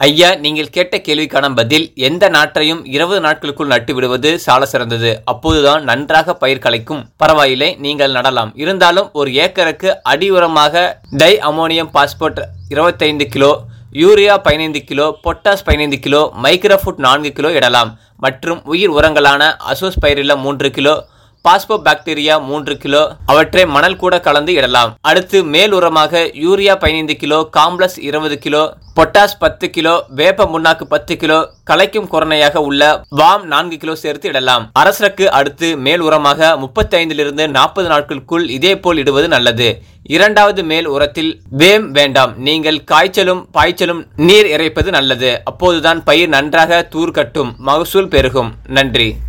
ஐயா, நீங்கள் கேட்ட கேள்விக்கான பதில், எந்த நாற்றையும் 20 நாட்களுக்குள் நட்டு விடுவது சால சிறந்தது. அப்போதுதான் நன்றாக பயிர் களைக்கும். பரவாயில்லை, நீங்கள் நடலாம். இருந்தாலும் ஒரு ஏக்கருக்கு அடி உரமாக di ammonium phosphate 25 kilo, urea 15 kilo, potash 15 kilo, microfood 4 kilo இடலாம். மற்றும் உயிர் உரங்களான azospirillum 3 kilo, phospho bacteria 3 kilo, அவற்றை மணல் கூட கலந்து இடலாம். அடுத்து மேல் உரமாக urea 15 kilo, complex 20 kilo, potash 10 kilo, வேப்ப முன்னாக்கு 10 கிலோ, களைக்கும் குரணையாக உள்ள வாம் 4 கிலோ சேர்த்து இடலாம். அரசருக்கு அடுத்து மேல் உரமாக 35 - 40 நாட்களுக்குள் இதே போல் இடுவது நல்லது. இரண்டாவது மேல் உரத்தில் வேம் வேண்டாம். நீங்கள் காய்ச்சலும் பாய்ச்சலும் நீர் இறைப்பது நல்லது. அப்போதுதான் பயிர் நன்றாக தூர் கட்டும், மகசூல் பெருகும். நன்றி.